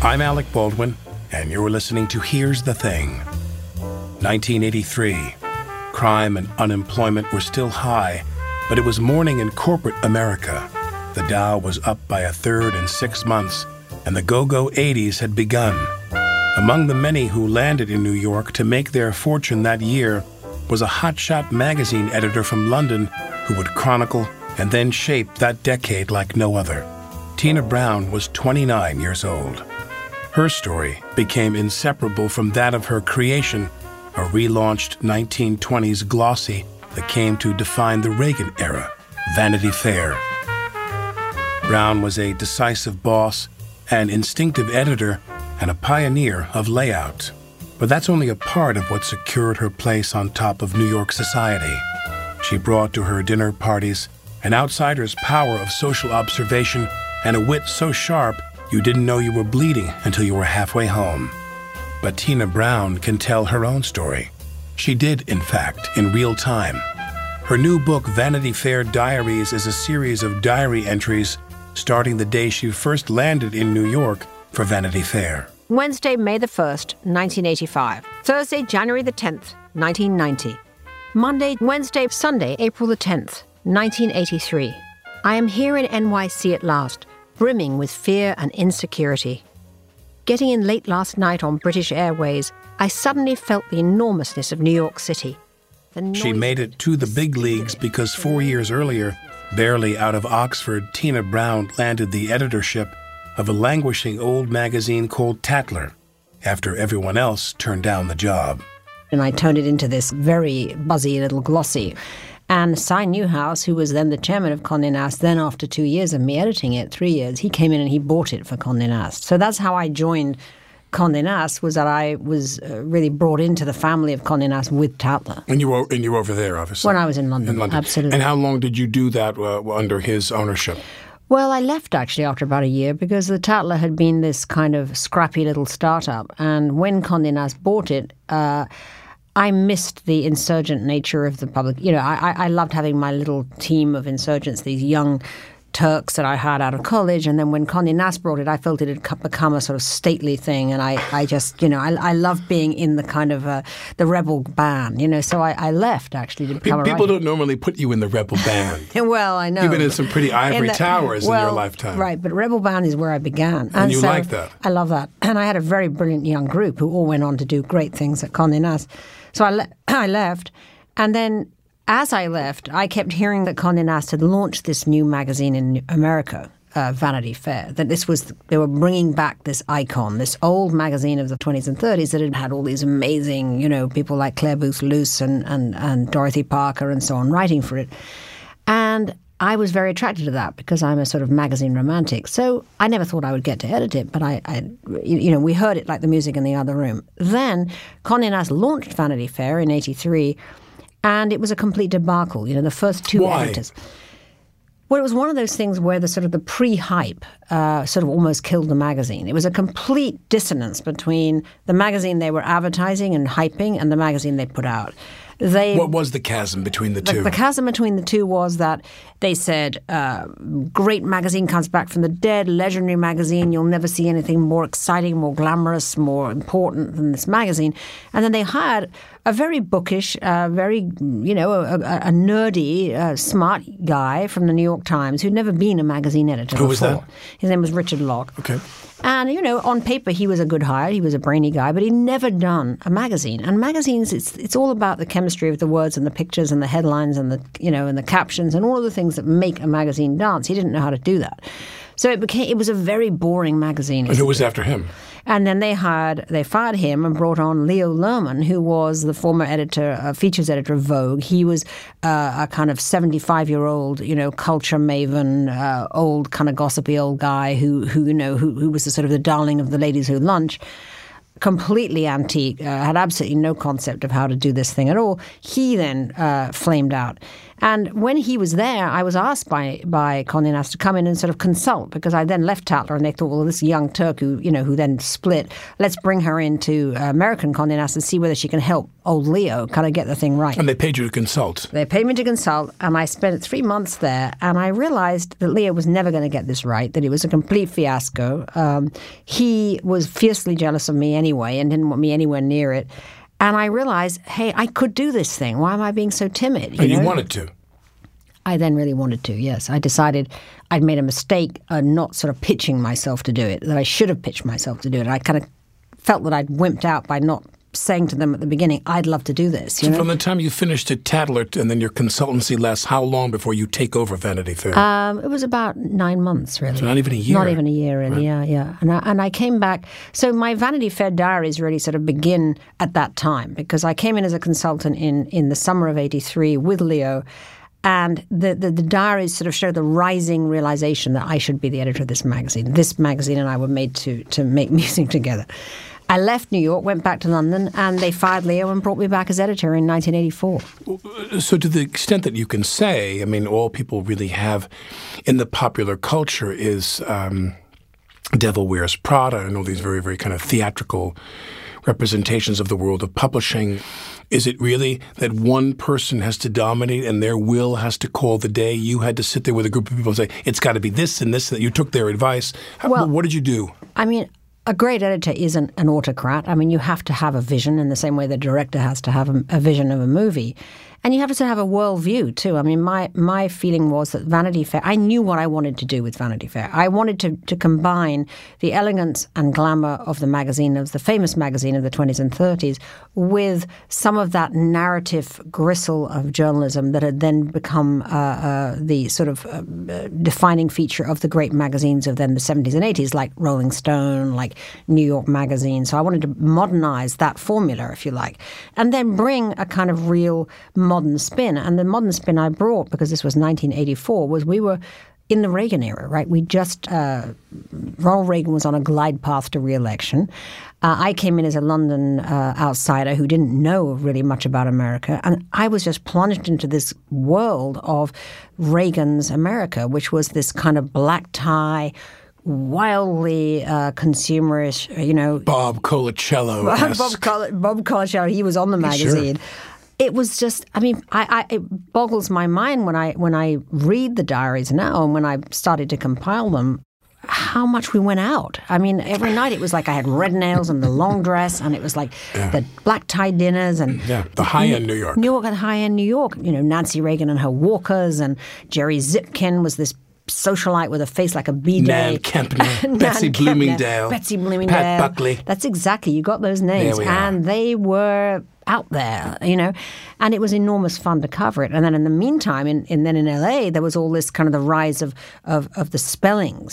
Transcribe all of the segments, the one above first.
I'm Alec Baldwin, and you're listening to Here's the Thing. 1983. Crime and unemployment were still high, but it was morning in corporate America. The Dow was up by a third in 6 months, and the go-go 80s had begun. Among the many who landed in New York to make their fortune that year was a hotshot magazine editor from London who would chronicle and then shape that decade like no other. Tina Brown was 29 years old. Her story became inseparable from that of her creation, a relaunched 1920s glossy that came to define the Reagan era, Vanity Fair. Brown was a decisive boss, an instinctive editor, and a pioneer of layout. But that's only a part of what secured her place on top of New York society. She brought to her dinner parties an outsider's power of social observation and a wit so sharp you didn't know you were bleeding until you were halfway home. But Tina Brown can tell her own story. She did, in fact, in real time. Her new book, Vanity Fair Diaries, is a series of diary entries starting the day she first landed in New York for Vanity Fair. Wednesday, May the 1st, 1985. Thursday, January the 10th, 1990. Monday, Wednesday, Sunday, April the 10th, 1983. I am here in NYC at last, brimming with fear and insecurity. Getting in late last night on British Airways, I suddenly felt the enormousness of New York City. She made it to the big leagues because 4 years earlier, barely out of Oxford, Tina Brown landed the editorship of a languishing old magazine called Tatler, after everyone else turned down the job. And I turned it into this very buzzy little glossy. And Cy Newhouse, who was then the chairman of Condé Nast, then after 2 years of me editing it, 3 years, he came in and he bought it for Condé Nast. So that's how I joined Condé Nast, was that I was really brought into the family of Condé Nast with Tatler. And you were over there, obviously. When I was in London, absolutely. And how long did you do that under his ownership? Well, I left actually after about a year because the Tatler had been this kind of scrappy little startup. And when Condé Nast bought it, I missed the insurgent nature of the public. You know, I loved having my little team of insurgents, these young Turks that I had out of college. And then when Condé Nast brought it, I felt it had become a sort of stately thing. And I just, you know, I loved being in the kind of the rebel band, you know. So I left, actually, to become a writer. People don't normally put you in the rebel band. Well, I know. You've been in some pretty ivory towers in your lifetime. Right, but rebel band is where I began. And you like that. I love that. And I had a very brilliant young group who all went on to do great things at Condé Nast. So I left, and then as I left, I kept hearing that Condé Nast had launched this new magazine in America, Vanity Fair, that they were bringing back this icon, this old magazine of the 20s and 30s that had had all these amazing, you know, people like Claire Booth Luce and Dorothy Parker and so on writing for it. And I was very attracted to that because I'm a sort of magazine romantic. So I never thought I would get to edit it, but we heard it like the music in the other room. Then Condé Nast launched Vanity Fair in 83, and it was a complete debacle. You know, the first two editors. Well, it was one of those things where the pre-hype sort of almost killed the magazine. It was a complete dissonance between the magazine they were advertising and hyping and the magazine they put out. What was the chasm between the two? The chasm between the two was that they said, great magazine comes back from the dead, legendary magazine, you'll never see anything more exciting, more glamorous, more important than this magazine. And then they hired a very bookish, very, you know, a nerdy, smart guy from the New York Times who'd never been a magazine editor before. Who was that? His name was Richard Locke. Okay. And, you know, on paper, he was a good hire. He was a brainy guy, but he'd never done a magazine. And magazines, it's all about the chemistry of the words and the pictures and the headlines and the, you know, and the captions and all of the things that make a magazine dance. He didn't know how to do that. So it was a very boring magazine. And who was after him? And then they fired him and brought on Leo Lerman, who was the former editor, features editor of Vogue. He was a kind of 75-year-old, you know, culture maven, old kind of gossipy old guy who was the sort of the darling of the ladies who lunch. Completely antique, had absolutely no concept of how to do this thing at all. He then flamed out. And when he was there, I was asked by Condé Nast to come in and sort of consult, because I then left Tatler and they thought, well, this young Turk who then split, let's bring her into American Condé Nast and see whether she can help old Leo kind of get the thing right. And they paid you to consult. They paid me to consult, and I spent 3 months there, and I realized that Leo was never going to get this right, that it was a complete fiasco. He was fiercely jealous of me anyway and didn't want me anywhere near it. And I realized, hey, I could do this thing. Why am I being so timid? You wanted to. I then really wanted to, yes. I decided I'd made a mistake not sort of pitching myself to do it, that I should have pitched myself to do it. I kind of felt that I'd wimped out by not saying to them at the beginning, I'd love to do this. So from the time you finished at Tatler and then your consultancy lasts how long before you take over Vanity Fair? It was about 9 months, really. So not even a year? Not even a year, really, right. Yeah. And I came back. So my Vanity Fair diaries really sort of begin at that time, because I came in as a consultant in the summer of 83 with Leo. And the diaries sort of show the rising realization that I should be the editor of this magazine. This magazine and I were made to make music together. I left New York, went back to London, and they fired Leo and brought me back as editor in 1984. So to the extent that you can say, I mean, all people really have in the popular culture is Devil Wears Prada and all these very, very kind of theatrical representations of the world of publishing. Is it really that one person has to dominate and their will has to call the day? You had to sit there with a group of people and say, it's got to be this and this, and that you took their advice. What did you do? I mean, a great editor isn't an autocrat. I mean, you have to have a vision in the same way the director has to have a vision of a movie. And you have to have a worldview, too. I mean, my feeling was that Vanity Fair, I knew what I wanted to do with Vanity Fair. I wanted to combine the elegance and glamour of the magazine, of the famous magazine of the 20s and 30s, with some of that narrative gristle of journalism that had then become the sort of defining feature of the great magazines of then the 70s and 80s, like Rolling Stone, like New York Magazine. So I wanted to modernize that formula, if you like, and then bring a kind of real modern spin. And the modern spin I brought, because this was 1984, was we were in the Reagan era, right? We just, Ronald Reagan was on a glide path to re-election. I came in as a London outsider who didn't know really much about America. And I was just plunged into this world of Reagan's America, which was this kind of black tie, wildly consumerish, Bob Colacello. Bob Colacello, he was on the magazine. Sure. It was just, I mean, it boggles my mind when I read the diaries now and when I started to compile them, how much we went out. I mean, every night it was like I had red nails and the long dress, and it was like the black tie dinners and the high-end New York. New York and high-end New York. Nancy Reagan and her walkers, and Jerry Zipkin was this socialite with a face like a bidet. Nan Kempner, Betsy Bloomingdale, Pat Buckley. That's exactly, you got those names. And they were out there, and it was enormous fun to cover it. And then in the meantime, then in LA, there was all this kind of the rise of the Spellings,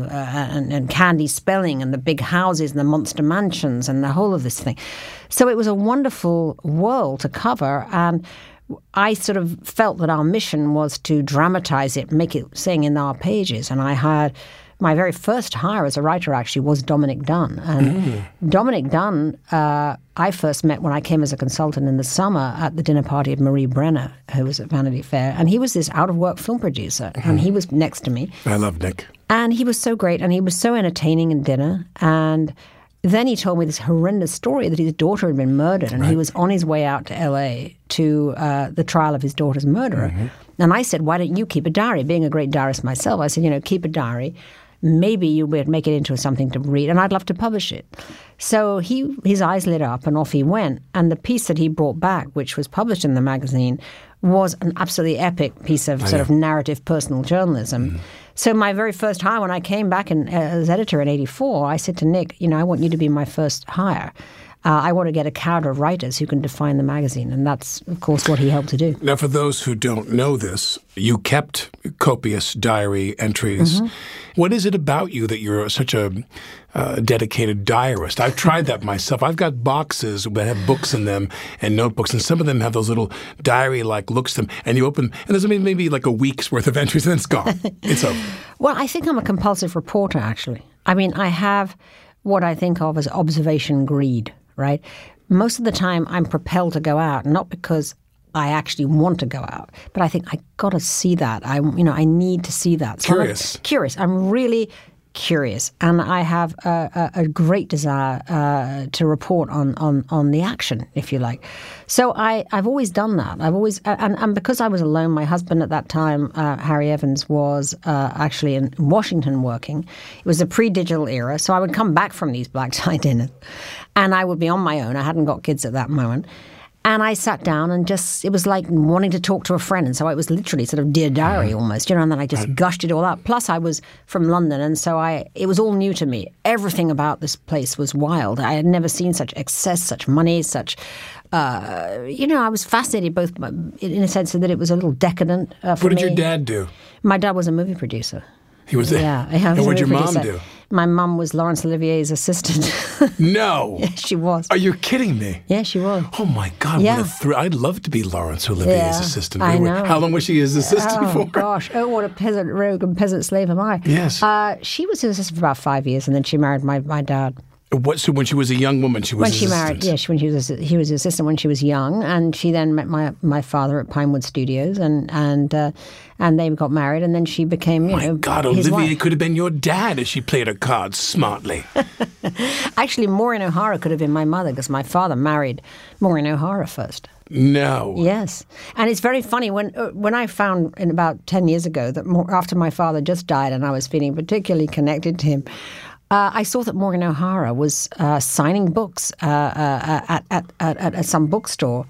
and Candy Spelling and the big houses and the monster mansions and the whole of this thing. So it was a wonderful world to cover, and I sort of felt that our mission was to dramatize it, make it sing in our pages. And I had my very first hire as a writer actually was Dominic Dunne. And Dominic Dunne, I first met when I came as a consultant in the summer at the dinner party of Marie Brenner, who was at Vanity Fair. And he was this out-of-work film producer, and he was next to me. I love Nick. And he was so great, and he was so entertaining in dinner. And then he told me this horrendous story that his daughter had been murdered, and he was on his way out to L.A. to the trial of his daughter's murderer. And I said, why don't you keep a diary? Being a great diarist myself, I said, keep a diary. Maybe you'll be able to make it into something to read, and I'd love to publish it. So his eyes lit up, and off he went. And the piece that he brought back, which was published in the magazine, was an absolutely epic piece of sort of narrative personal journalism. So my very first hire, when I came back as editor in 84, I said to Nick, I want you to be my first hire. I want to get a cadre of writers who can define the magazine. And that's, of course, what he helped to do. Now, for those who don't know this, you kept copious diary entries. What is it about you that you're such a dedicated diarist? I've tried that myself. I've got boxes that have books in them and notebooks, and some of them have those little diary-like looks to them. And you open, and there's maybe like a week's worth of entries, and then it's gone. It's over. Well, I think I'm a compulsive reporter, actually. I mean, I have what I think of as observation greed. Right? Most of the time I'm propelled to go out, not because I actually want to go out. But I think I got to see that. I need to see that. So Curious. I'm curious. I'm really curious, and I have a great desire to report on the action, if you like. So I've always done that. I've always and because I was alone, my husband at that time, Harry Evans, was actually in Washington working. It was a pre-digital era, so I would come back from these black tie dinners, and I would be on my own. I hadn't got kids at that moment. And I sat down and it was like wanting to talk to a friend. And so it was literally sort of Dear Diary almost, and then I just gushed it all out. Plus I was from London, and so it was all new to me. Everything about this place was wild. I had never seen such excess, such money, such, I was fascinated both in a sense that it was a little decadent for me. What did your dad do? My dad was a movie producer. He was there? Yeah. And what did your mom do? My mum was Laurence Olivier's assistant. No. Yeah, she was. Are you kidding me? Yeah, she was. Oh, my God. Yeah. What a thrill. I'd love to be Laurence Olivier's assistant. I know. How long was she his assistant for? Oh, gosh. Oh, what a peasant rogue and peasant slave am I. Yes. She was his assistant for about 5 years, and then she married my dad. So when she was a young woman, she was his assistant? He was his assistant when she was young, and she then met my father at Pinewood Studios, and they got married, and then she became, My God, his Olivier wife. could have been your dad if she played her cards smartly. Actually, Maureen O'Hara could have been my mother, because my father married Maureen O'Hara first. No. Yes. And it's very funny, when I found in about 10 years ago that after my father just died and I was feeling particularly connected to him, I saw that Maureen O'Hara was signing books at some bookstore.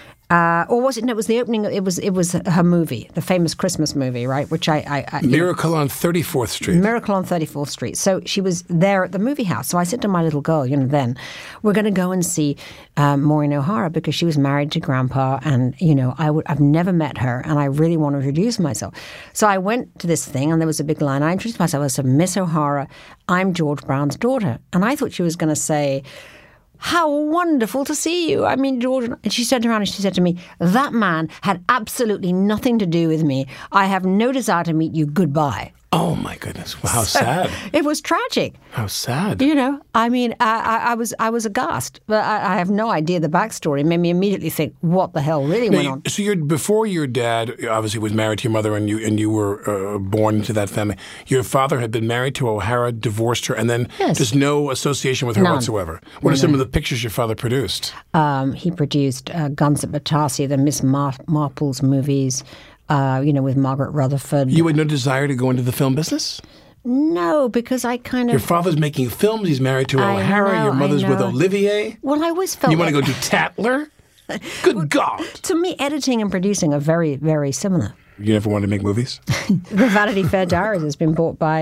Or was it? No, it was the opening. It was her movie, the famous Christmas movie, right? Which Miracle on 34th Street. Miracle on 34th Street. So she was there at the movie house. So I said to my little girl, then we're going to go and see Maureen O'Hara, because she was married to Grandpa, and I've never met her, and I really want to introduce myself. So I went to this thing, and there was a big line. I introduced myself. I said, Miss O'Hara, I'm George Brown's daughter, and I thought she was going to say, how wonderful to see you. I mean, George. And she turned around and she said to me, that man had absolutely nothing to do with me. I have no desire to meet you. Goodbye. Oh, my goodness. Well, how sad. It was tragic. How sad. I mean, I was aghast. But I have no idea the backstory. It made me immediately think, what the hell really went on? So before your dad obviously was married to your mother, and you were born into that family, your father had been married to O'Hara, divorced her, and then just no association with her whatsoever. What are some of the pictures your father produced? He produced Guns at Battersea, the Miss Marple's movies, with Margaret Rutherford. You had no desire to go into the film business? No, because I kind of... Your father's making films. He's married to O'Hara. Your mother's with Olivier. Well, I always felt... You want to go do Tatler? Good God. To me, editing and producing are very, very similar. You never wanted to make movies? The Vanity Fair Diaries has been bought by,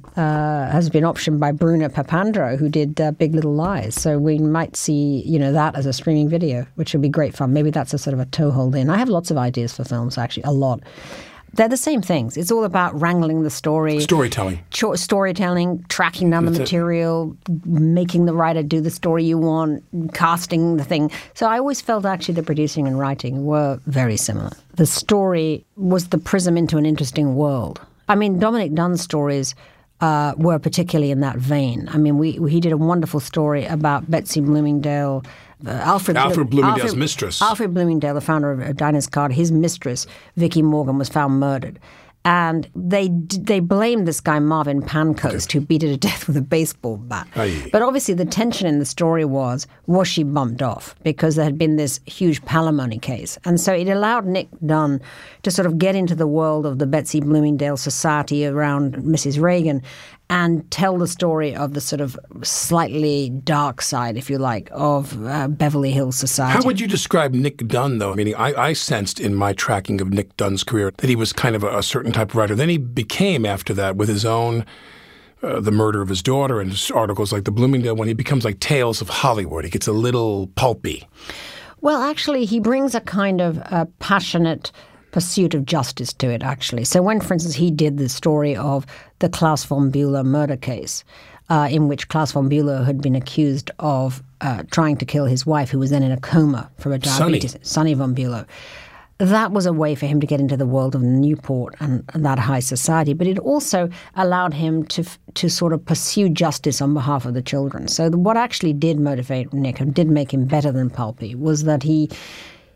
has been optioned by Bruno Papandreou, who did Big Little Lies. So we might see, that as a streaming video, which would be great fun. Maybe that's a sort of a toehold in. I have lots of ideas for films, actually, a lot. They're the same things. It's all about wrangling the story. Storytelling. Storytelling, tracking down the material, making the writer do the story you want, casting the thing. So I always felt actually the producing and writing were very similar. The story was the prism into an interesting world. I mean, Dominic Dunn's stories were particularly in that vein. I mean, he did a wonderful story about Betsy Bloomingdale, Alfred Bloomingdale's mistress. Alfred Bloomingdale, the founder of Diners Club, his mistress, Vicky Morgan, was found murdered. And they blamed this guy, Marvin Pancoast, who beat her to death with a baseball bat. Aye. But obviously the tension in the story was she bumped off? Because there had been this huge palimony case. And so it allowed Nick Dunn to sort of get into the world of the Betsy Bloomingdale society around Mrs. Reagan and tell the story of the sort of slightly dark side, if you like, of Beverly Hills society. How would you describe Nick Dunn, though? Meaning, I sensed in my tracking of Nick Dunn's career that he was kind of a certain type of writer. Then he became, after that, with his own The Murder of His Daughter and articles like the Bloomingdale one, he becomes like Tales of Hollywood. He gets a little pulpy. Well, actually, he brings a kind of passionate pursuit of justice to it, actually. So when, for instance, he did the story of the Klaus von Bülow murder case, in which Klaus von Bülow had been accused of trying to kill his wife, who was then in a coma from a diabetes, Sonny von Bülow. That was a way for him to get into the world of Newport and that high society, but it also allowed him to sort of pursue justice on behalf of the children. So what actually did motivate Nick and did make him better than pulpy was that he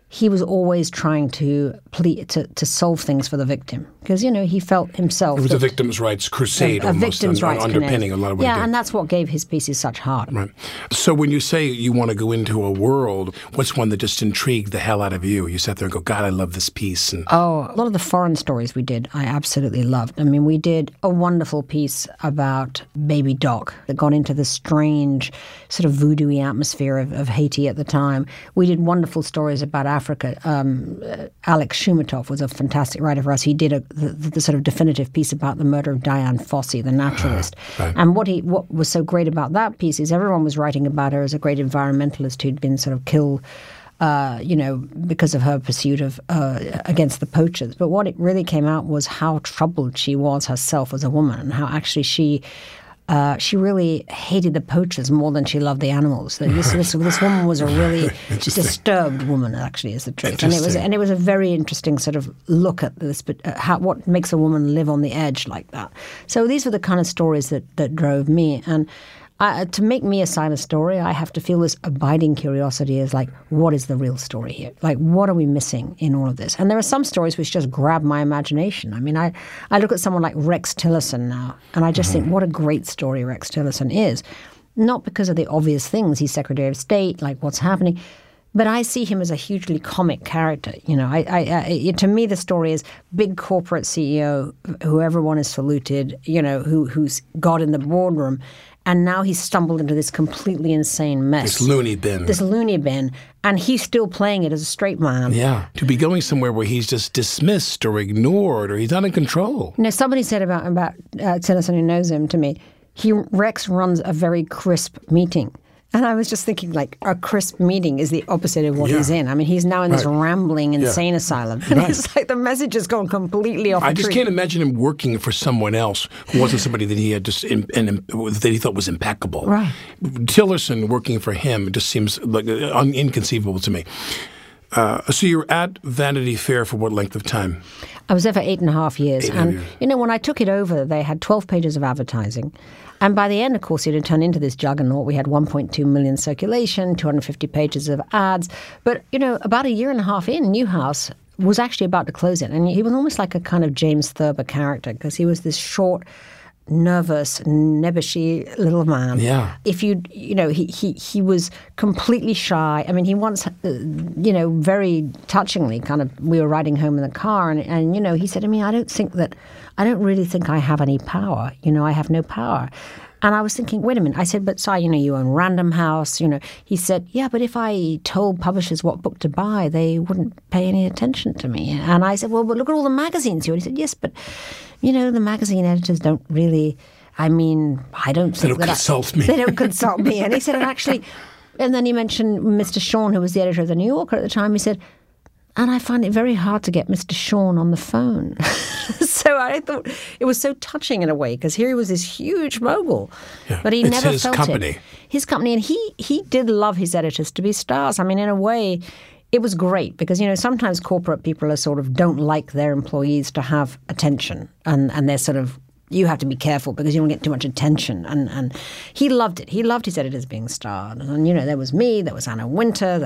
he was always trying to solve things for the victim because, he felt himself. It was a victim's rights crusade a almost, victim's rights underpinning a lot of what he did. And that's what gave his pieces such heart. Right. So when you say you want to go into a world, what's one that just intrigued the hell out of you? You sat there and go, God, I love this piece. And a lot of the foreign stories we did, I absolutely loved. I mean, we did a wonderful piece about Baby Doc that got into the strange sort of voodoo-y atmosphere of Haiti at the time. We did wonderful stories about Africa. Alex Shumatov was a fantastic writer for us. He did the sort of definitive piece about the murder of Diane Fossey, the naturalist. Right. And what was so great about that piece is everyone was writing about her as a great environmentalist who'd been sort of killed because of her pursuit of against the poachers. But what it really came out was how troubled she was herself as a woman, and how actually she really hated the poachers more than she loved the animals. This woman was a really disturbed woman, actually, is the truth. And it was a very interesting sort of look at this, but what makes a woman live on the edge like that. So these were the kind of stories that drove me. And to make me a side of story, I have to feel this abiding curiosity is like, what is the real story here? Like, what are we missing in all of this? And there are some stories which just grab my imagination. I mean, I look at someone like Rex Tillerson now, and I just think, what a great story Rex Tillerson is. Not because of the obvious things, he's Secretary of State, like what's happening, but I see him as a hugely comic character. To me, the story is big corporate CEO who everyone has saluted, who's got in the boardroom. And now he's stumbled into this completely insane mess. This loony bin. And he's still playing it as a straight man. Yeah. To be going somewhere where he's just dismissed or ignored or he's not in control. Somebody said about Tillerson, who knows him, to me, Rex runs a very crisp meeting. And I was just thinking, like, a crisp meeting is the opposite of what he's in. I mean, he's now in this rambling insane asylum. And it's like the message has gone completely off the tree. I just can't imagine him working for someone else who wasn't somebody that he had that he thought was impeccable. Right. Tillerson working for him just seems like inconceivable to me. So you were at Vanity Fair for what length of time? I was there for 8.5 years. When I took it over, they had 12 pages of advertising. And by the end, of course, it had turned into this juggernaut. We had 1.2 million circulation, 250 pages of ads. But, about a year and a half in, Newhouse was actually about to close it. And he was almost like a kind of James Thurber character because he was this short, nervous, nebbishy little man. Yeah. He was completely shy. I mean, he once, very touchingly we were riding home in the car and he said to me, I don't really think I have any power. I have no power. And I was thinking, wait a minute. I said, but Si, you own Random House. He said, yeah, but if I told publishers what book to buy, they wouldn't pay any attention to me. And I said, well, but look at all the magazines you. And he said, yes, but, the magazine editors don't really, I don't think they don't consult me. They don't consult me. And he said, and then he mentioned Mr. Shawn, who was the editor of The New Yorker at the time. He said, and I find it very hard to get Mr. Shawn on the phone. So I thought it was so touching in a way because here he was this huge mogul, but he never felt it. His company, and he did love his editors to be stars. I mean, in a way, it was great because sometimes corporate people are sort of don't like their employees to have attention, and they're sort of. You have to be careful because you don't get too much attention. And he loved it. He loved his editors being starred. And, there was me, there was Anna Wintour,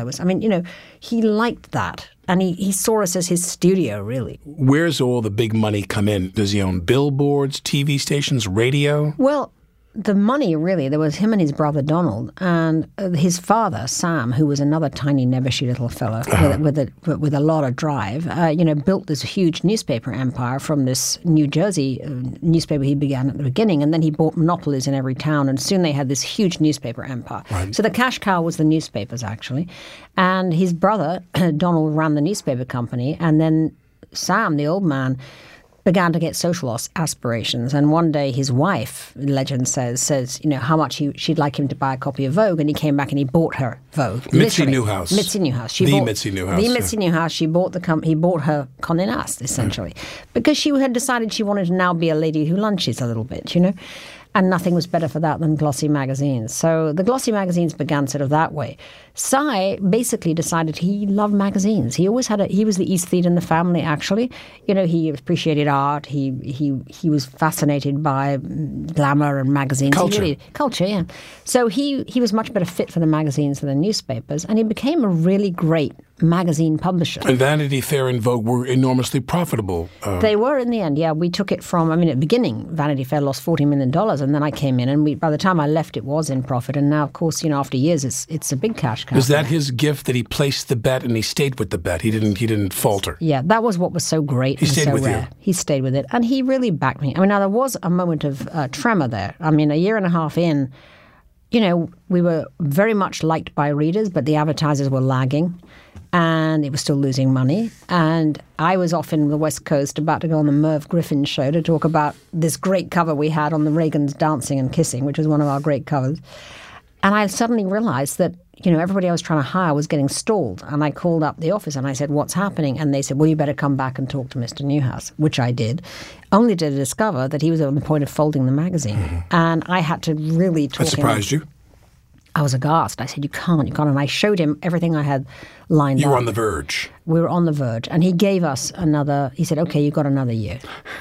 he liked that. And he saw us as his studio, really. Where's all the big money come in? Does he own billboards, TV stations, radio? Well, the money, really, there was him and his brother Donald and his father, Sam, who was another tiny, nebbishy little fellow with a lot of drive, built this huge newspaper empire from this New Jersey newspaper he began at the beginning. And then he bought monopolies in every town. And soon they had this huge newspaper empire. Right. So the cash cow was the newspapers, actually. And his brother, Donald, ran the newspaper company. And then Sam, the old man, began to get social aspirations. And one day his wife, legend says, how much she'd like him to buy a copy of Vogue. And he came back and he bought her Vogue. Mitzi Newhouse. Mitzi Newhouse. Mitzi Newhouse. He bought her Condé Nast, essentially. Because she had decided she wanted to now be a lady who lunches a little bit, And nothing was better for that than glossy magazines. So the glossy magazines began sort of that way. Sy basically decided he loved magazines. He always he was the aesthete in the family, actually. He appreciated art. He was fascinated by glamour and magazines. Culture. Culture, yeah. So he was much better fit for the magazines than the newspapers. And he became a really great magazine publisher. And Vanity Fair and Vogue were enormously profitable. They were in the end, yeah. We took it from, at the beginning, Vanity Fair lost $40 million, and then I came in, and by the time I left, it was in profit. And now, of course, after years, it's a big cash cow. Is that his gift, that he placed the bet and he stayed with the bet? He didn't falter. Yeah, that was what was so great. He stayed so with rare. you. He stayed with it, and he really backed me. Now there was a moment of tremor there. A year and a half in, we were very much liked by readers, but the advertisers were lagging, and it was still losing money. And I was off in the West Coast about to go on the Merv Griffin show to talk about this great cover we had on the Reagans Dancing and Kissing, which was one of our great covers. And I suddenly realized that, everybody I was trying to hire was getting stalled. And I called up the office and I said, what's happening? And they said, well, you better come back and talk to Mr. Newhouse, which I did, only to discover that he was on the point of folding the magazine. Mm-hmm. And I had to really talk him. That surprised you? I was aghast. I said, you can't. And I showed him everything I had lined up. You were on the verge. We were on the verge. And he gave us he said, okay, you've got another year,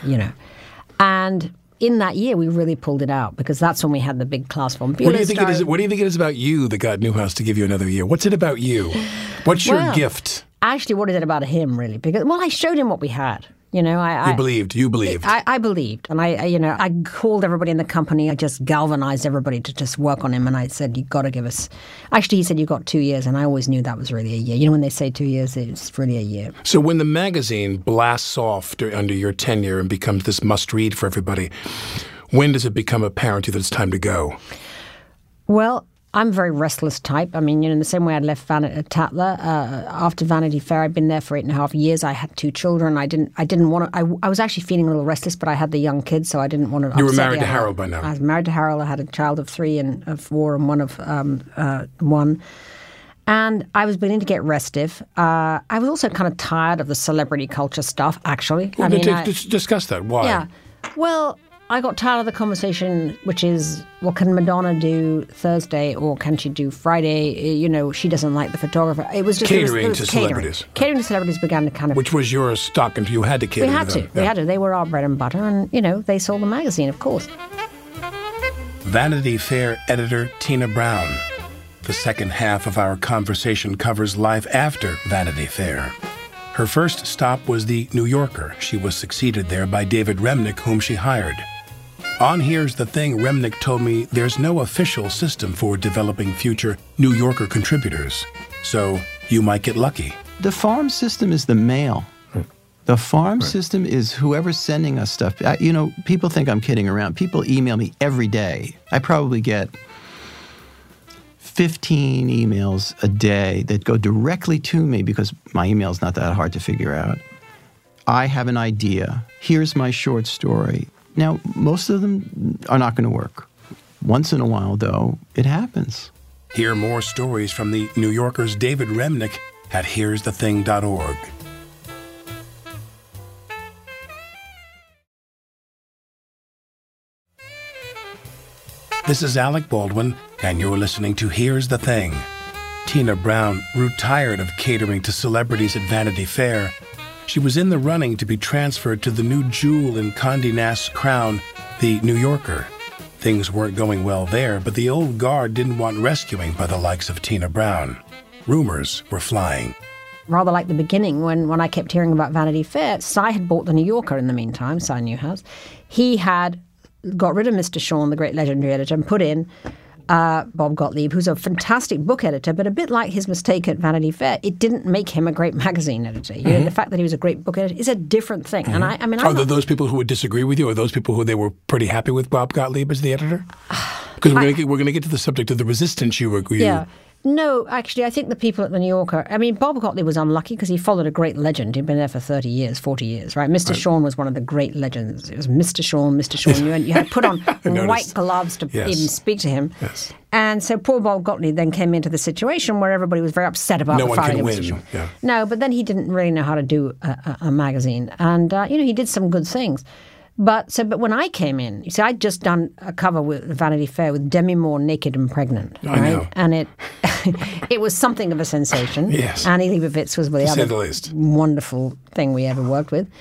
And in that year, we really pulled it out, because that's when we had the big Class von Bülow. What do you think it is about you that got Newhouse to give you another year? What's it about you? What's your gift? Actually, what is it about him, really? Because, I showed him what we had. You believed. I believed. And I called everybody in the company. I just galvanized everybody to just work on him. And I said, you've got to give us... Actually, he said, you got 2 years. And I always knew that was really a year. When they say 2 years, it's really a year. So when the magazine blasts off under your tenure and becomes this must-read for everybody, when does it become apparent to you that it's time to go? Well, I'm a very restless type. In the same way I'd left Tatler. After Vanity Fair, I'd been there for 8.5 years. I had 2 children. I didn't want to... I was actually feeling a little restless, but I had the young kids, so I didn't want to... You were married to Harold by now. I was married to Harold. I had a child of 3 and of 4 and one of 1. And I was beginning to get restive. I was also kind of tired of the celebrity culture stuff, actually. Well, discuss that. Why? Yeah. Well... I got tired of the conversation, which is, well, can Madonna do Thursday or can she do Friday? She doesn't like the photographer. It was just catering to celebrities. Catering to celebrities began to kind of... Which was your stock, and you had to cater to them. We had to. They were our bread and butter, and, they sold the magazine, of course. Vanity Fair editor Tina Brown. The second half of our conversation covers life after Vanity Fair. Her first stop was the New Yorker. She was succeeded there by David Remnick, whom she hired. On Here's the Thing, Remnick told me there's no official system for developing future New Yorker contributors. So you might get lucky. The farm system is the mail. Right. The farm system is whoever's sending us stuff. People think I'm kidding around. People email me every day. I probably get 15 emails a day that go directly to me because my email's not that hard to figure out. I have an idea. Here's my short story. Now, most of them are not going to work. Once in a while, though, it happens. Hear more stories from the New Yorker's David Remnick at here'sthething.org. This is Alec Baldwin, and you're listening to Here's the Thing. Tina Brown grew tired of catering to celebrities at Vanity Fair. She was in the running to be transferred to the new jewel in Condé Nast's crown, the New Yorker. Things weren't going well there, but the old guard didn't want rescuing by the likes of Tina Brown. Rumors were flying. Rather like the beginning, when I kept hearing about Vanity Fair, Sy had bought the New Yorker in the meantime, Sy Newhouse. He had got rid of Mr. Shawn, the great legendary editor, and put in Bob Gottlieb, who's a fantastic book editor, but a bit like his mistake at Vanity Fair, it didn't make him a great magazine editor. The fact that he was a great book editor is a different thing. And are there those people who would disagree with you, or those people who they were pretty happy with Bob Gottlieb as the editor? Because we're going to get to the subject of the resistance you were. Yeah. No, actually, I think the people at the New Yorker... Bob Gottlieb was unlucky because he followed a great legend. He'd been there for 30 years, 40 years, right? Mr. Shawn was one of the great legends. It was Mr. Shawn, Mr. Shawn. You had to put on white gloves to even speak to him. Yes. And so poor Bob Gottlieb then came into the situation where everybody was very upset about the firing of Mr. Shawn. Yeah. No, but then he didn't really know how to do a magazine. And, he did some good things. But when I came in, you see, I'd just done a cover with Vanity Fair with Demi Moore naked and pregnant, right? I know. And it was something of a sensation. Yes. Annie Leibovitz was the other least. wonderful thing we ever worked with.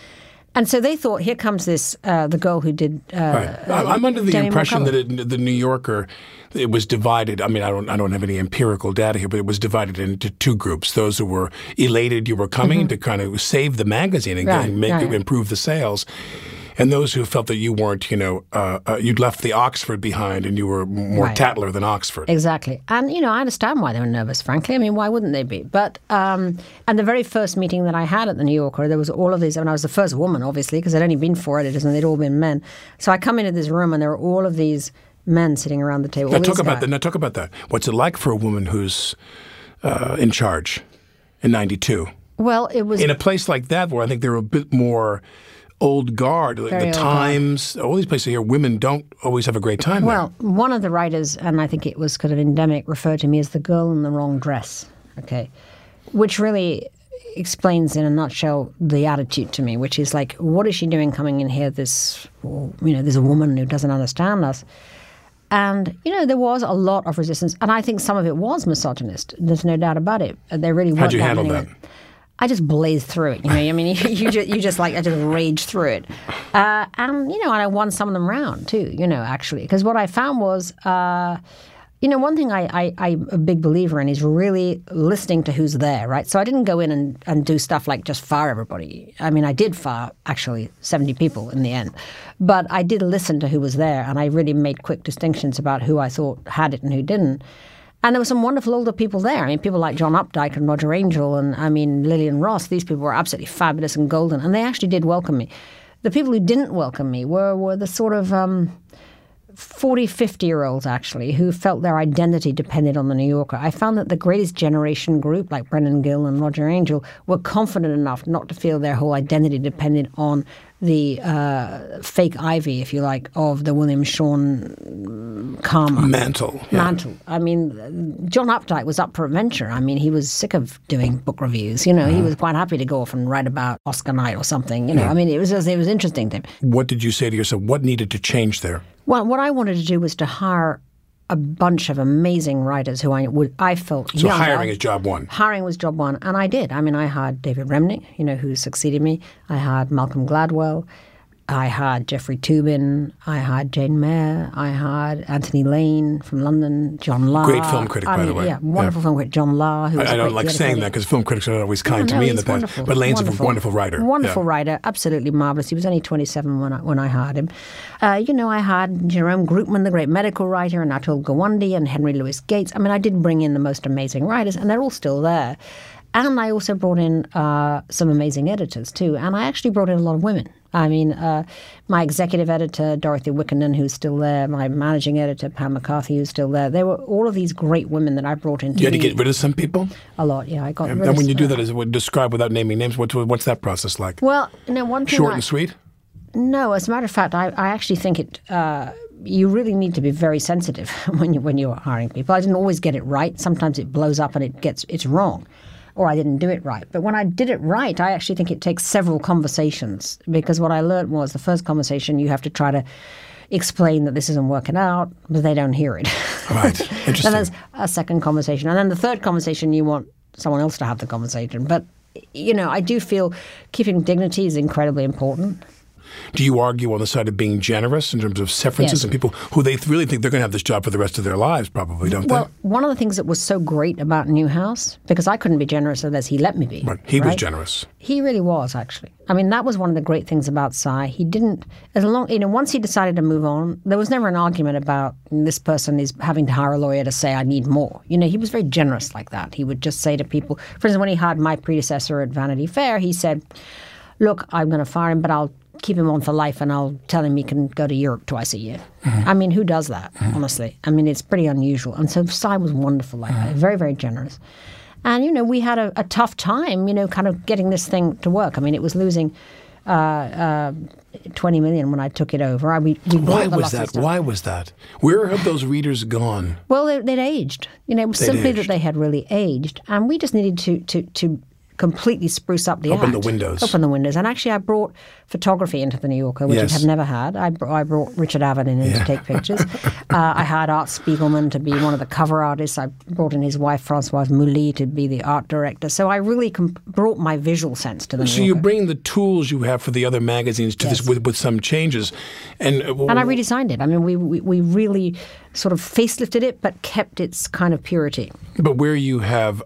And so they thought, here comes this, the girl who did. Right. I'm under the Demi impression Moore that the New Yorker, it was divided. I mean, I don't have any empirical data here, but it was divided into two groups: those who were elated you were coming to kind of save the magazine and improve the sales, and those who felt that you weren't, you'd left the Oxford behind and you were more Tatler than Oxford. Exactly. And, I understand why they were nervous, frankly. I mean, why wouldn't they be? But, and the very first meeting that I had at the New Yorker, there was all of these, and I was the first woman, obviously, because there'd only been 4 editors and they'd all been men. So I come into this room and there were all of these men sitting around the table. Now talk about that. What's it like for a woman who's in charge in 92? Well, it was... In a place like that where I think they're a bit more... old guard, the Times, all these places here, women don't always have a great time there. Well, one of the writers, and I think it was kind of endemic, referred to me as the girl in the wrong dress, which really explains in a nutshell the attitude to me, which is like, what is she doing coming in here, there's a woman who doesn't understand us. And, there was a lot of resistance, and I think some of it was misogynist. There's no doubt about it. There really weren't. How'd you handle that? I just blazed through it. I mean, you just like, I just raged through it. And, and I won some of them round too, actually. Because what I found was, one thing I'm a big believer in is really listening to who's there, right? So I didn't go in and do stuff like just fire everybody. I mean, I did fire, actually, 70 people in the end. But I did listen to who was there, and I really made quick distinctions about who I thought had it and who didn't. And there were some wonderful older people there. I mean, people like John Updike and Roger Angell and, Lillian Ross. These people were absolutely fabulous and golden, and they actually did welcome me. The people who didn't welcome me were the sort of 40, 50-year-olds, actually, who felt their identity depended on the New Yorker. I found that the greatest generation group, like Brennan Gill and Roger Angell, were confident enough not to feel their whole identity depended on the fake ivy, if you like, of the William Shawn karma. Mantle. I mean, John Updike was up for adventure. I mean, he was sick of doing book reviews. He was quite happy to go off and write about Oscar night or something. I mean, it was interesting to him. What did you say to yourself? What needed to change there? Well, what I wanted to do was to hire a bunch of amazing writers who I felt So hiring is job one. Hiring was job one, and I did. I mean, I hired David Remnick, who succeeded me. I hired Malcolm Gladwell. I hired Jeffrey Toobin. I hired Jane Mayer. I hired Anthony Lane from London. John Lahr. Great film critic, by the way. Yeah, wonderful film critic. John Lahr. I don't like saying that because film critics are not always kind to me in the past. But Lane's a wonderful writer. Wonderful writer, absolutely marvelous. He was only 27 when I hired him. I hired Jerome Groopman, the great medical writer, and Atul Gawande and Henry Louis Gates. I mean, I did bring in the most amazing writers, and they're all still there. And I also brought in some amazing editors, too. And I actually brought in a lot of women. I mean, my executive editor, Dorothy Wickenden, who's still there, my managing editor, Pam McCarthy, who's still there. There were all of these great women that I brought in. You had to get rid of some people? A lot, yeah. I got rid of And when you do that, describe without naming names, what's that process like? Well, one thing Short and sweet? No, as a matter of fact, I actually think you really need to be very sensitive when you're hiring people. I didn't always get it right. Sometimes it blows up and it's wrong. Or I didn't do it right. But when I did it right, I actually think it takes several conversations, because what I learned was the first conversation you have to try to explain that this isn't working out, but they don't hear it. Right. Interesting. Then there's a second conversation. And then the third conversation, you want someone else to have the conversation. But, I do feel keeping dignity is incredibly important. Do you argue on the side of being generous in terms of severances and people who they really think they're going to have this job for the rest of their lives, probably, don't they? Well, one of the things that was so great about Newhouse, because I couldn't be generous unless he let me be. Right. He was generous. He really was, actually. I mean, that was one of the great things about Cy. He didn't, once he decided to move on, there was never an argument about this person is having to hire a lawyer to say, I need more. He was very generous like that. He would just say to people, for instance, when he hired my predecessor at Vanity Fair, he said, look, I'm going to fire him, but I'll keep him on for life and I'll tell him he can go to Europe twice a year. Mm-hmm. I mean, who does that, honestly? I mean, it's pretty unusual. And so Cy was wonderful like that, very, very generous. And, we had a tough time, kind of getting this thing to work. I mean, it was losing $20 million when I took it over. Why was that? Why was that? Where have those readers gone? Well, they'd aged. It was simply that they had really aged. And we just needed to completely spruce up the Open act. the windows. Open the windows. And actually, I brought photography into the New Yorker, which Yes. it had never had. I brought Richard Avedon in to take pictures. I hired Art Spiegelman to be one of the cover artists. I brought in his wife, Françoise Mouly, to be the art director. So I really brought my visual sense to the New So you Yorker. bring the tools you have for the other magazines to this with some changes. And I redesigned it. I mean, we really sort of facelifted it, but kept its kind of purity. But where you have,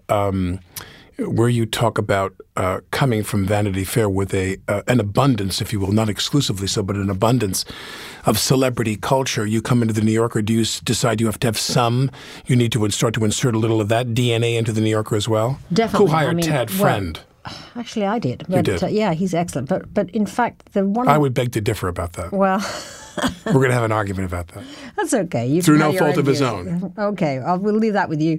where you talk about coming from Vanity Fair with an abundance, if you will, not exclusively so, but an abundance of celebrity culture, you come into the New Yorker. Do you decide you have to have some? You need to start to insert a little of that DNA into the New Yorker as well? Definitely. Who hired I mean, Tad Friend? Actually, I did. But, did? Yeah, he's excellent. But in fact, the one... I would beg to differ about that. Well... We're going to have an argument about that. That's okay. You Through can no have your fault of his ideas. own. Okay, we'll leave that with you.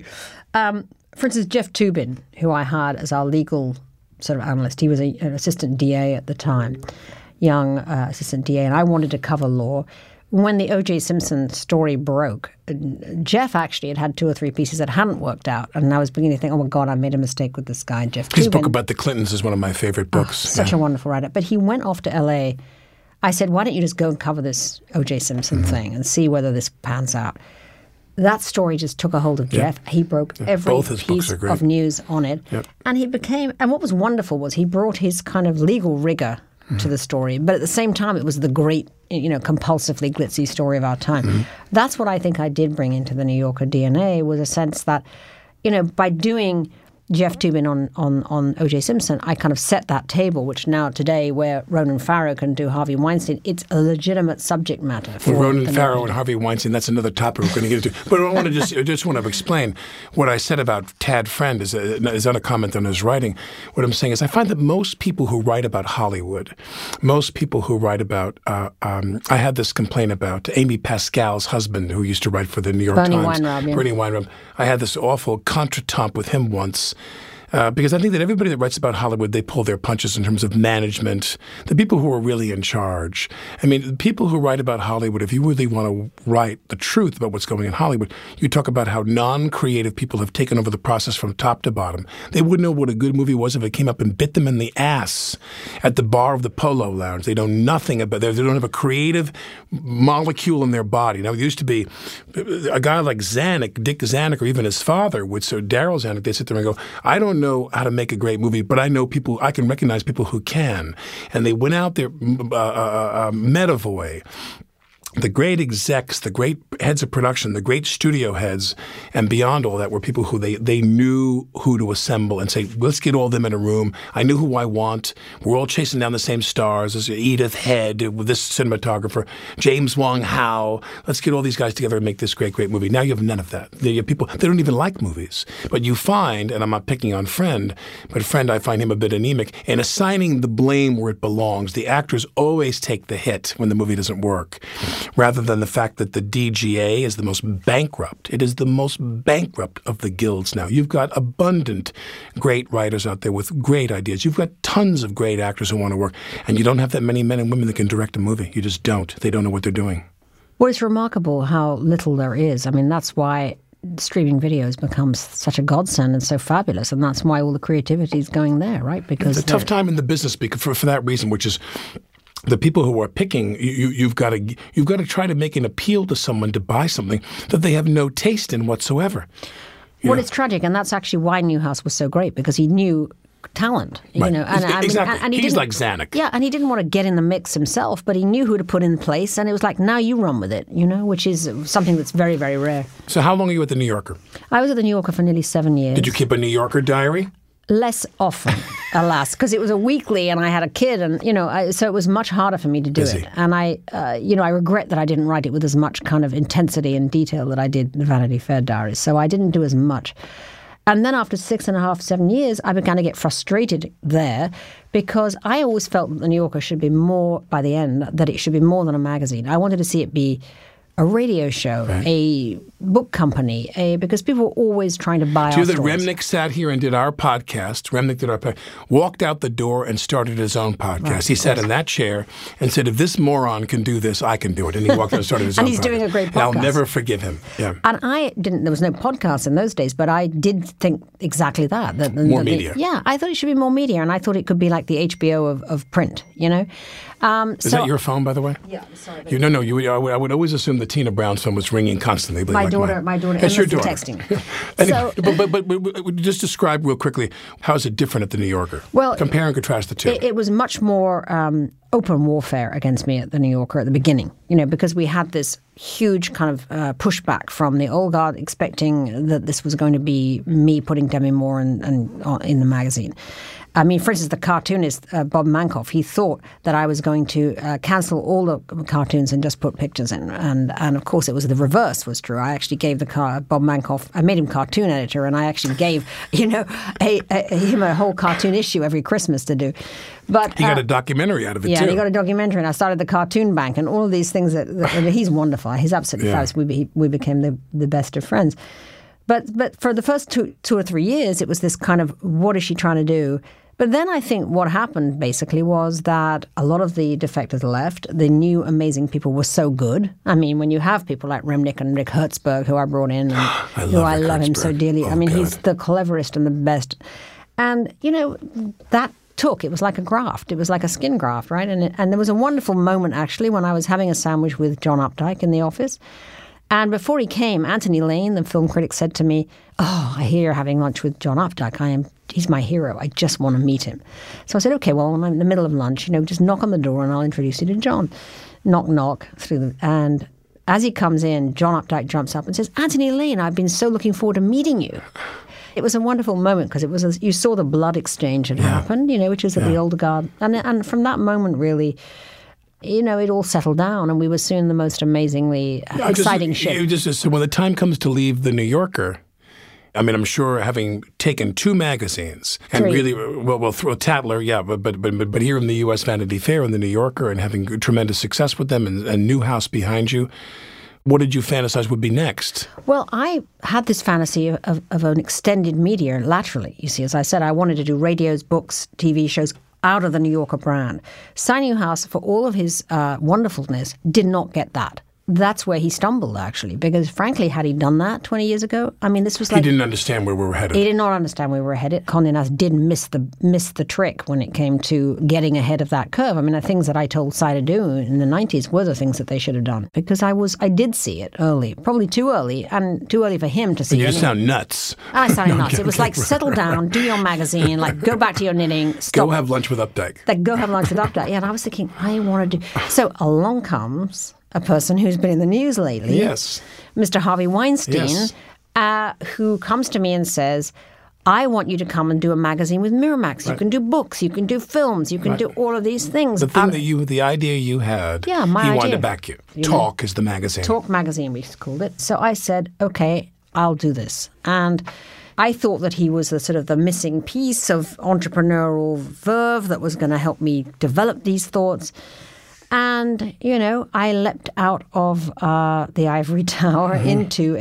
For instance, Jeff Toobin, who I hired as our legal sort of analyst, he was an assistant DA at the time, young assistant DA, and I wanted to cover law. When the O.J. Simpson story broke, Jeff actually had 2 or 3 pieces that hadn't worked out, and I was beginning to think, oh my God, I made a mistake with this guy, Jeff Toobin. His book about the Clintons is one of my favorite books. Such a wonderful writer. But he went off to L.A. I said, why don't you just go and cover this O.J. Simpson thing and see whether this pans out? That story just took a hold of Jeff. He broke every Both his books piece are great. of news on it. Yep. And he became, and what was wonderful was he brought his kind of legal rigor to the story, but at the same time it was the great, compulsively glitzy story of our time. That's what I think I did bring into the New Yorker DNA, was a sense that, by doing Jeff Toobin on O.J. Simpson, I kind of set that table, which now today, where Ronan Farrow can do Harvey Weinstein, it's a legitimate subject matter. For Ronan Farrow and Harvey Weinstein, that's another topic we're going to get into. But I want to just want to explain what I said about Tad Friend is not a comment on his writing. What I'm saying is I find that most people who write about Hollywood, most people who write about, I had this complaint about Amy Pascal's husband, who used to write for the New York Bernie Times. Weinraub, yeah. Bernie Weinraub. I had this awful contretemps with him once. Because I think that everybody that writes about Hollywood, they pull their punches in terms of management, the people who are really in charge. I mean, the people who write about Hollywood, if you really want to write the truth about what's going on in Hollywood, you talk about how non-creative people have taken over the process from top to bottom. They wouldn't know what a good movie was if it came up and bit them in the ass at the bar of the Polo Lounge. They know nothing about it. They don't have a creative molecule in their body. Now, it used to be a guy like Zanuck, Dick Zanuck, or even his father, Daryl Zanuck, they sit there and go, I don't know how to make a great movie, but I know people, I can recognize people who can. And they went out there, Medavoy, the great execs, the great heads of production, the great studio heads, and beyond all that were people who they knew who to assemble and say, let's get all of them in a room. I knew who I want. We're all chasing down the same stars. There's Edith Head with this cinematographer, James Wong Howe. Let's get all these guys together and make this great, great movie. Now you have none of that. You have people, they don't even like movies. But you find, and I'm not picking on Friend, but Friend, I find him a bit anemic, in assigning the blame where it belongs. The actors always take the hit when the movie doesn't work, rather than the fact that the DGA is the most bankrupt. It is the most bankrupt of the guilds now. You've got abundant great writers out there with great ideas. You've got tons of great actors who want to work, and you don't have that many men and women that can direct a movie. You just don't. They don't know what they're doing. Well, it's remarkable how little there is. I mean, that's why streaming videos becomes such a godsend and so fabulous, and that's why all the creativity is going there, right? Because it's a tough time in the business for that reason, which is the people who are picking, you've got to try to make an appeal to someone to buy something that they have no taste in whatsoever. Well, it's tragic, and that's actually why Newhouse was so great, because he knew talent, right. Exactly. And he's like Zanuck. Yeah, and he didn't want to get in the mix himself, but he knew who to put in place, and it was like, now you run with it, which is something that's very, very rare. So how long are you at the New Yorker? I was at the New Yorker for nearly 7 years. Did you keep a New Yorker diary? Less often, alas, because it was a weekly and I had a kid, and so it was much harder for me to do it. And I regret that I didn't write it with as much kind of intensity and detail that I did the Vanity Fair diaries. So I didn't do as much. And then after 6.5, 7 years, I began to get frustrated there, because I always felt that the New Yorker should be more, by the end, that it should be more than a magazine. I wanted to see it be radio show, a book company, because people were always trying to buy our that stories. Remnick sat here and did our podcast. Remnick did our podcast, walked out the door and started his own podcast. Right, he sat in that chair and said, if this moron can do this, I can do it. And he walked out and started his own podcast. And he's doing a great podcast. And I'll never forgive him. Yeah. And there was no podcast in those days, but I did think exactly that. More media. Yeah, I thought it should be more media, and I thought it could be like the HBO of print, you know? Is that your phone, by the way? Yeah, sorry. I would always assume that Tina Brown's phone was ringing constantly. But My daughter That's your daughter. texting. Anyway, but just describe real quickly, how is it different at the New Yorker? Well, compare and contrast the two. It was much more open warfare against me at the New Yorker at the beginning, you know, because we had this huge kind of pushback from the old guard, expecting that this was going to be me putting Demi Moore in the magazine. I mean, for instance, the cartoonist, Bob Mankoff, he thought that I was going to cancel all the cartoons and just put pictures in. And of course, it was the reverse was true. I actually gave Bob Mankoff, I made him cartoon editor, and I actually gave, him a whole cartoon issue every Christmas to do. But he got a documentary out of it, yeah, too. Yeah, he got a documentary, and I started the Cartoon Bank and all of these things. He's wonderful. He's absolutely fabulous. We became the best of friends. But for the first two or 3 years, it was this kind of, what is she trying to do? But then I think what happened basically was that a lot of the defectors left. The new amazing people were so good. I mean, when you have people like Remnick and Rick Hertzberg, who I brought in, and I love him so dearly. Oh, I mean, God. he's the cleverest and the best. And, that it was like a graft. It was like a skin graft, right? And there was a wonderful moment, actually, when I was having a sandwich with John Updike in the office. And before he came, Anthony Lane, the film critic, said to me, I hear you're having lunch with John Updike. He's my hero. I just want to meet him. So I said, okay, well, when I'm in the middle of lunch, just knock on the door and I'll introduce you to John. Knock, knock. And as he comes in, John Updike jumps up and says, Anthony Lane, I've been so looking forward to meeting you. It was a wonderful moment because you saw the blood exchange had happened, which was at the Old Guard. And from that moment, really, it all settled down, and we were soon the most amazingly exciting ship. So when the time comes to leave the New Yorker, I mean, I'm sure having taken 2 magazines and really, well, through Tatler, yeah, but here in the U.S. Vanity Fair and the New Yorker, and having tremendous success with them, and Newhouse behind you, what did you fantasize would be next? Well, I had this fantasy of an extended media laterally. You see, as I said, I wanted to do radios, books, TV shows out of the New Yorker brand. Cy Newhouse, for all of his wonderfulness, did not get that. That's where he stumbled, actually, because frankly, had he done that 20 years ago, I mean, this was like... He didn't understand where we were headed. He did not understand where we were headed. Condé Nast did miss the trick when it came to getting ahead of that curve. I mean, the things that I told Cy to do in the 90s were the things that they should have done, because I did see it early, probably too early, and too early for him to see it. You sound nuts. I sounded nuts. It was like, settle down, do your magazine, go back to your knitting, stop. Go have lunch with Updike. Go have lunch with Updike. Yeah, and I was thinking, I want to do... So along comes a person who's been in the news lately, yes, Mr. Harvey Weinstein, who comes to me and says, I want you to come and do a magazine with Miramax. You can do books, you can do films, you can do all of these things. The idea you had, he wanted to back you. Talk is the magazine. Talk Magazine, we called it. So I said, okay, I'll do this. And I thought that he was the missing piece of entrepreneurial verve that was going to help me develop these thoughts. And, I leapt out of the ivory tower into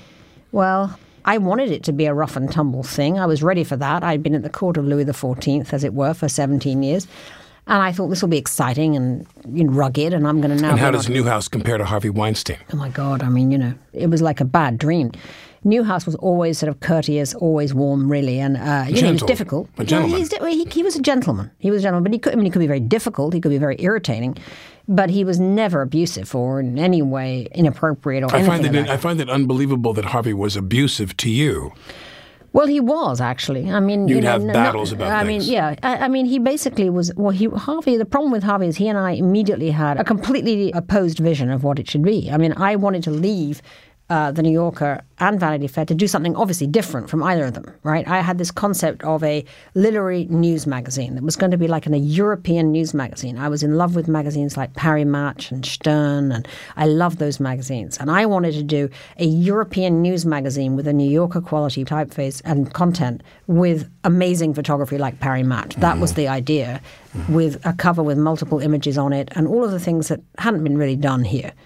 I wanted it to be a rough and tumble thing. I was ready for that. I'd been at the court of Louis XIV, as it were, for 17 years. And I thought this will be exciting and rugged, and I'm going to now... And how does Newhouse compare to Harvey Weinstein? Oh, my God. I mean, it was like a bad dream. Newhouse was always courteous, always warm, really, and he was difficult. A gentleman. He was a gentleman. He was a gentleman, but he could be very difficult. He could be very irritating, but he was never abusive or in any way inappropriate or anything. I find it unbelievable that Harvey was abusive to you. Well, he was actually. I mean, you'd have battles about things. I mean, he basically was. Well, Harvey. The problem with Harvey is he and I immediately had a completely opposed vision of what it should be. I mean, I wanted to leave the New Yorker and Vanity Fair to do something obviously different from either of them, right? I had this concept of a literary news magazine that was going to be like a European news magazine. I was in love with magazines like Paris Match and Stern, and I loved those magazines. And I wanted to do a European news magazine with a New Yorker quality typeface and content with amazing photography like Paris Match. That was the idea, with a cover with multiple images on it and all of the things that hadn't been really done here.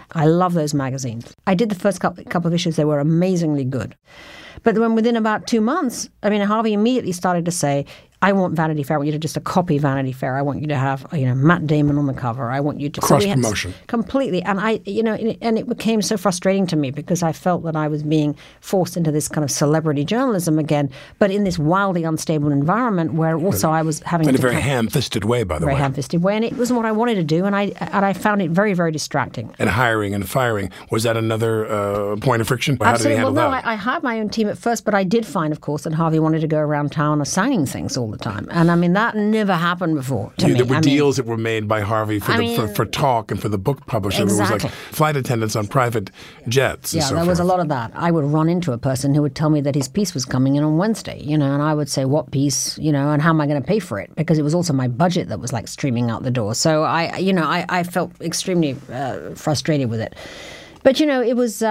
I love those magazines. I did the first couple of issues. They were amazingly good. But then within about 2 months, Harvey immediately started to say, I want Vanity Fair. I want you to just a copy Vanity Fair. I want you to have, Matt Damon on the cover. I want you to cross promotion completely. And and it became so frustrating to me because I felt that I was being forced into this kind of celebrity journalism again, but in this wildly unstable environment where also I was having in a very ham-fisted way, by the way. Very ham-fisted way, and it wasn't what I wanted to do, and I found it very, very distracting. And hiring and firing, was that another point of friction? Absolutely. How did he handle that? I hired my own team at first, but I did find, of course, that Harvey wanted to go around town signing things all the time. And that never happened before to me. There were deals that were made by Harvey for talk and for the book publisher. Exactly. It was like flight attendants on private jets. Yeah, there was a lot of that. I would run into a person who would tell me that his piece was coming in on Wednesday, and I would say, what piece, and how am I going to pay for it? Because it was also my budget that was like streaming out the door. So I felt extremely frustrated with it. But, it was...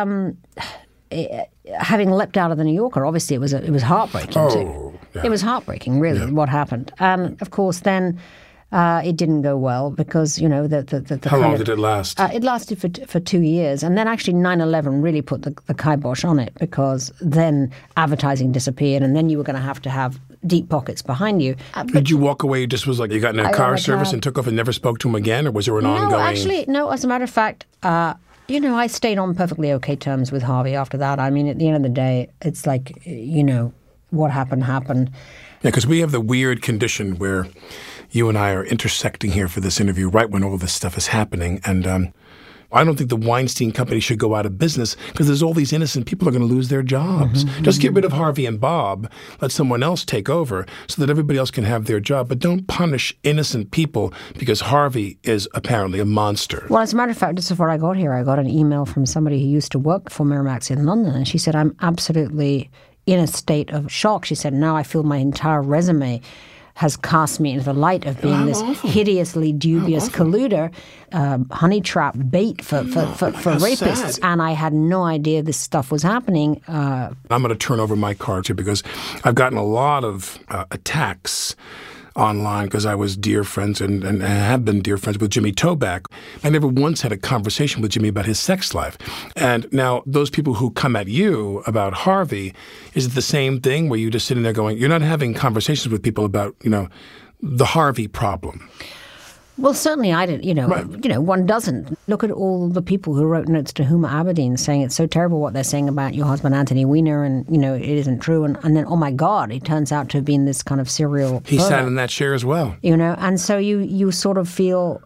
having leapt out of the New Yorker, obviously it was heartbreaking too. Yeah. It was heartbreaking, really, what happened. And of course, then it didn't go well because the how long did it last? It lasted for 2 years, and then actually 9/11 really put the kibosh on it because then advertising disappeared, and then you were going to have deep pockets behind you. Did you walk away? Just was like you got in a car service and took off and never spoke to him again, or was there an ongoing? No. As a matter of fact. I stayed on perfectly okay terms with Harvey after that. At the end of the day, it's like, what happened. Yeah, because we have the weird condition where you and I are intersecting here for this interview right when all this stuff is happening. And I don't think the Weinstein Company should go out of business because there's all these innocent people who are going to lose their jobs. Mm-hmm. Just get rid of Harvey and Bob, let someone else take over so that everybody else can have their job. But don't punish innocent people because Harvey is apparently a monster. Well, as a matter of fact, just before I got here, I got an email from somebody who used to work for Miramax in London, and she said, I'm absolutely in a state of shock. She said, now I feel my entire resume has cast me into the light of being this hideously dubious colluder, honey trap bait for rapists. Sad. And I had no idea this stuff was happening. I'm going to turn over my cards here because I've gotten a lot of attacks online because I was dear friends and have been dear friends with Jimmy Toback. I never once had a conversation with Jimmy about his sex life. And now those people who come at you about Harvey, is it the same thing where you're just sitting there going, you're not having conversations with people about, the Harvey problem? Well, certainly I didn't, Right. One doesn't. Look at all the people who wrote notes to Huma Abedin saying it's so terrible what they're saying about your husband, Anthony Weiner, and, it isn't true. And then, oh my God, he turns out to have been this kind of serial He murder. sat in that chair as well. And so you sort of feel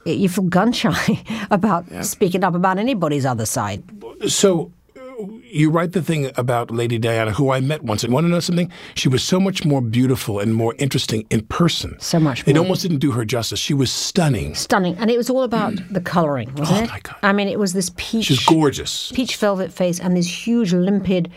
gun shy about speaking up about anybody's other side. So you write the thing about Lady Diana, who I met once. And want to know something? She was so much more beautiful and more interesting in person. So much more. It almost didn't do her justice. She was stunning. Stunning. And it was all about the coloring, wasn't it? Oh, my God. It was this peach. She's gorgeous. Peach velvet face and these huge, limpid,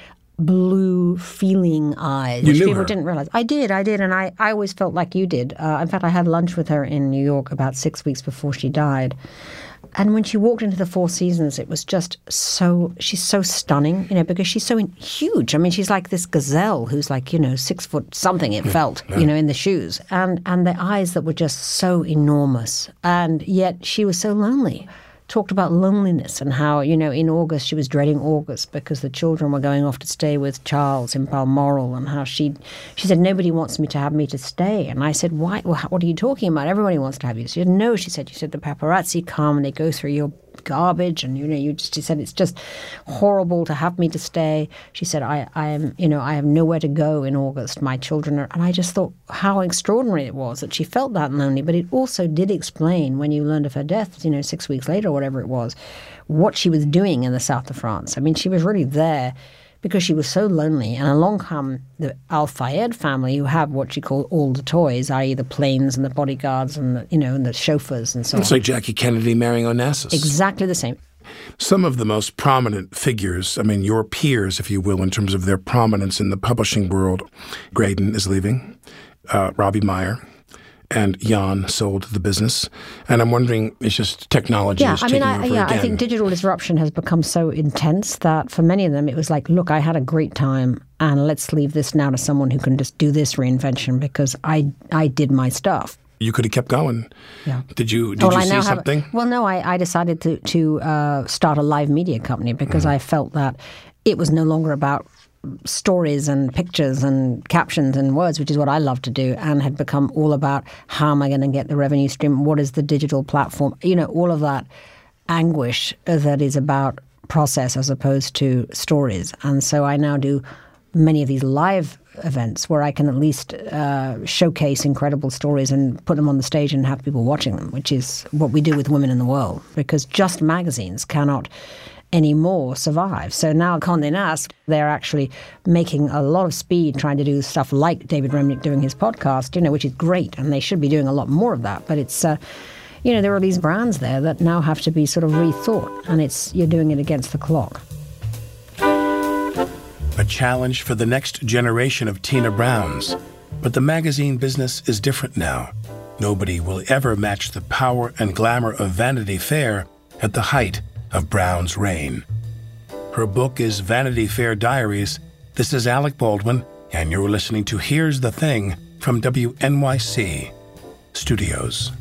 blue feeling eyes, you which knew people her. didn't realize. I did, and I always felt like you did. In fact, I had lunch with her in New York about 6 weeks before she died. And when she walked into the Four Seasons, it was just she's so stunning, because she's so huge. She's like this gazelle who's like, 6 foot something, it felt, in the shoes. And the eyes that were just so enormous. And yet she was so lonely. Talked about loneliness and how, in August she was dreading August because the children were going off to stay with Charles in Balmoral, and how she said, nobody wants me to have me to stay. And I said, why? Well, what are you talking about? Everybody wants to have you. She said, no, she said, the paparazzi come and they go through your garbage, and she said it's just horrible to have me to stay. She said I have nowhere to go in August. My children are, and I just thought how extraordinary it was that she felt that lonely. But it also did explain when you learned of her death, 6 weeks later or whatever it was, what she was doing in the south of France. She was really there because she was so lonely. And along come the Al Fayed family, who have what she called all the toys, i.e. the planes and the bodyguards and the chauffeurs and so on. It's like Jackie Kennedy marrying Onassis. Exactly the same. Some of the most prominent figures, your peers, if you will, in terms of their prominence in the publishing world, Graydon is leaving, Robbie Meyer, and Jan sold the business. And I'm wondering, it's just technology is taking over again. I think digital disruption has become so intense that for many of them, it was like, look, I had a great time, and let's leave this now to someone who can just do this reinvention because I did my stuff. You could have kept going. Yeah. Did you see something? No, I decided to start a live media company because I felt that it was no longer about stories and pictures and captions and words, which is what I love to do, and had become all about how am I going to get the revenue stream? What is the digital platform? All of that anguish that is about process as opposed to stories. And so I now do many of these live events where I can at least showcase incredible stories and put them on the stage and have people watching them, which is what we do with Women in the World, because just magazines cannot anymore survive. So now Condé Nast, they're actually making a lot of speed trying to do stuff like David Remnick doing his podcast, which is great, and they should be doing a lot more of that. But it's, there are these brands there that now have to be sort of rethought, and you're doing it against the clock. A challenge for the next generation of Tina Browns. But the magazine business is different now. Nobody will ever match the power and glamour of Vanity Fair at the height of Brown's reign. Her book is Vanity Fair Diaries. This is Alec Baldwin, and you're listening to Here's the Thing from WNYC Studios.